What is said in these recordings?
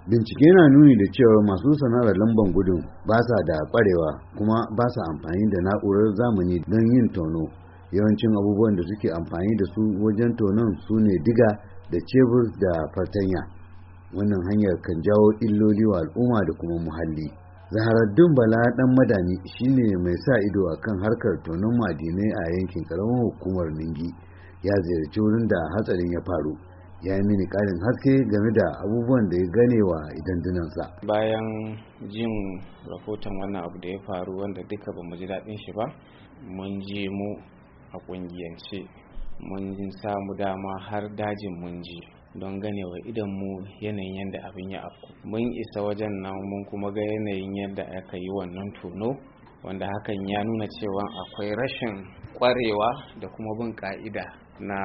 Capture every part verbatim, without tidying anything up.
Bincike na nuni da cewa masu sana'ar lamban gudun ba sa da ƙwarewa kuma ba sa amfani da na'urar zamani don yin tono. Yawancin abubuwan da suke amfani da su wajen tonon su ne diga da cebur da fartanya. Wannan hanyar kan jawo illoli wa al'umma da kuma muhalli. Zaharaddin Bala dan Madani shine mai sa ido akan harkar tonon ma'adinai a yankin karamar hukumar Ningi. Ya ziyarci wurin da hatsarin ya faru. Ya yi mini ƙarin haske game da abubuwan da ya gane wa idandunansa. Bayan jin rahoton wannan abu da ya faru wanda duka ba mu ji daɗin shi ba, mun je mu a ƙungiyance mun samu dama har dajin mun ji don ganewa idan mu yanayin yadda abin ya afku. Mun isa wajen nan mun kuma ga yanayin yadda aka yi wannan tono, wanda hakan ya nuna cewa akwai rashin ƙwarewa da kuma bin ƙa'ida na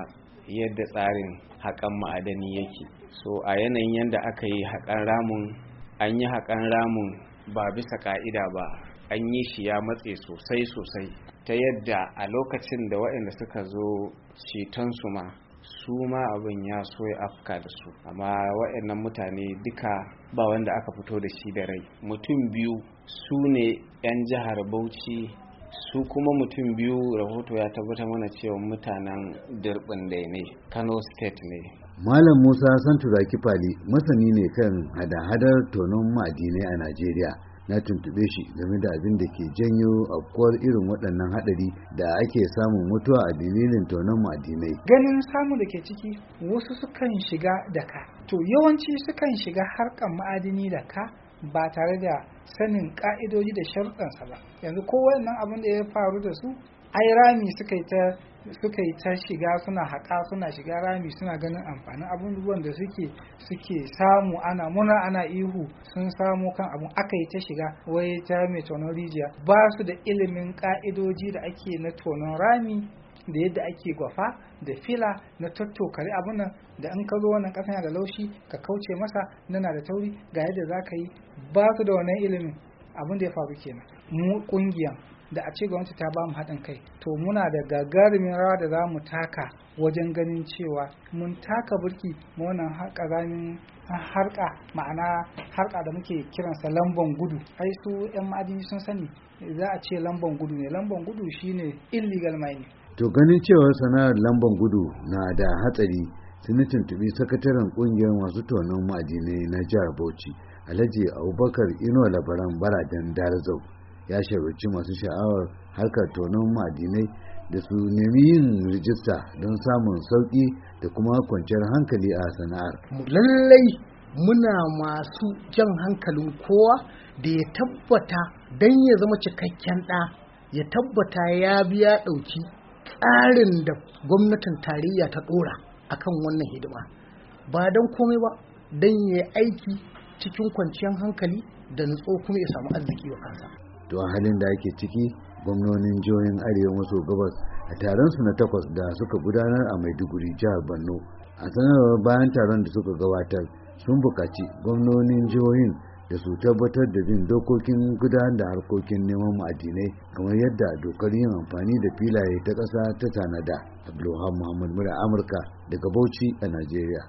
yadda tsarin haƙan ma'adani yake. So a yanayin yadda aka yi haƙan ramun, an yi haƙan ramun ba bisa ƙa'ida ba, an yi shi ya matse sosai sosai ta yadda a lokacin da waɗanda suka zo ceton su ma su ma abin ya so ya afka da su, amma waɗannan mutane duka ba wanda aka fito da shi da rai. Mutum biyu su ne 'yan jihar Bauchi, su kuma mutum biyu rahoto ya tabbatar mana cewa mutanen Dirbin da ne, Kano State ne. Malam Musa Santuraki Fali masani ne kan hada-hadar tonon ma'adinai a Najeriya. Na tuntube shi game da abin da ke janyo afkuwar irin waɗannan haɗari da ake samun mutuwa a dalilin tonon ma'adinai. Ganin samu da ke ciki, wasu sukan shiga da ka, to yawanci sukan shiga harkar ma'adini da ka ba tare da sanin ka'idoji da sharuɗansa ba. Yanzu ko wannan abin da ya faru da su, ai rami suka yi ta suka yi ta shiga, suna haƙa, suna shiga rami, suna ganin amfanin abubuwan da suke suke samu, ana muna ana ihu sun samu kan abun, aka yi ta shiga wai ta mai tonon rijiya. Ba su da ilimin ka'idoji da ake na tonon rami, da yadda ake gwafa da fila na tattokare abun nan, da in ka zo wannan ƙasa yana da laushi ka kauce masa, nana da tauri ga yadda za ka yi. Ba su da wannan ilimin. Abin da ya faru kenan. Mu ƙungiyan da a ce gwamnati ta ba mu haɗin kai, to muna da gagarumin rawa da za mu taka wajen ganin cewa mun taka burki ma wannan haƙa harka, ma'ana harka da muke kiransa lamban gudu. Ai su 'yan ma'adini sun sani, za a ce lamban gudu ne. Lamban gudu shine illegal mining. To ganin cewar sana'ar lamban gudu na da hatsari, sun tuntubi sakataren kungiyar masu tonon ma'adinai na jihar Bauchi, Alhaji Abubakar Inuwa Labaran Baradan Darazau. Ya shawarci masu sha'awar harkar tonon ma'adinai da su nemi yin rijista don samun sauƙi da kuma kwanciyar hankali a sana'ar. Lallai muna masu jan hankalin kowa da ya tabbata don ya zama cikakken ɗa, ya tabbata ya biya ɗauki tsarin da gwamnatin tarayya ta ɗora akan wannan hidima, ba don komai ba, don ya aiki cikin kwanciyar hankali da nutso kuma ya samu arziki wa kansa. To a halin da ake ciki, gwamnonin jihohin arewa maso gabas a taron su na takwas da suka gudanar a Maiduguri, jihar Borno, a sanarwar bayan taron da suka gabatar, sun buƙaci gwamnonin jihohin da su tabbatar da bin dokokin gudanar da harkokin neman ma'adinai kamar yadda dokar yin amfani da filaye ta ƙasa ta tanada. Abdulhamid Muhammad, Mura Amurka daga Bauchi a Najeriya.